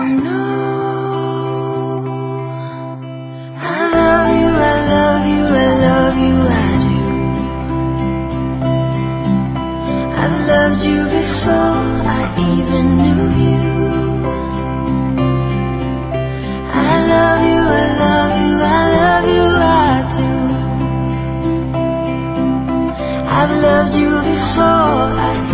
no, I love you, I love you, I love you, I do. I've loved you before I even knew you. I love you, I love you, I love you, I do. I've loved you before I